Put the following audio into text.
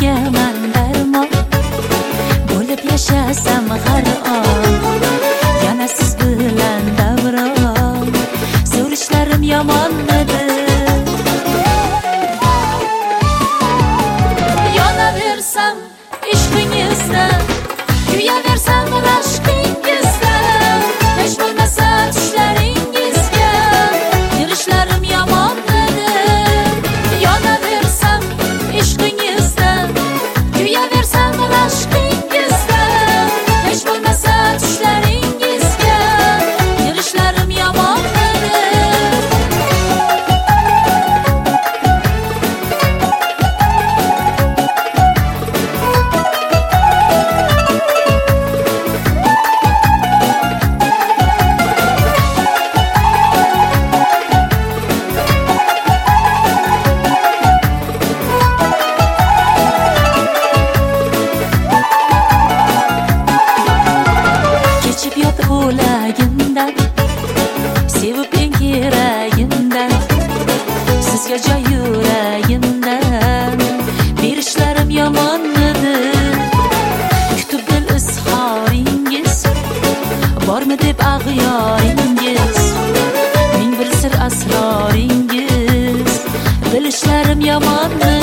dardimga man darmon bo'lib yashasam har on. Yana siz bilan davron so'rishlarim yomonmidi? Yonaversam ishqingizda, kuyaversam rashqingizda, hech bo'lmasa tushlaringizga kirishlarim yomonmidi? Yonaversam ishqingizda, kuyaversam rashqingizda, hech bo'lmasa tushlaringizga kirishlarim yomonmidi? O'lagimdan, sevib eng keragimdan, sizga joy yuragimdan berishlarim yomonmidi? Kutib dil izhoringiz bormi deb ag'yoringiz, ming bir sir asroringiz bilishlarim yomonmidi?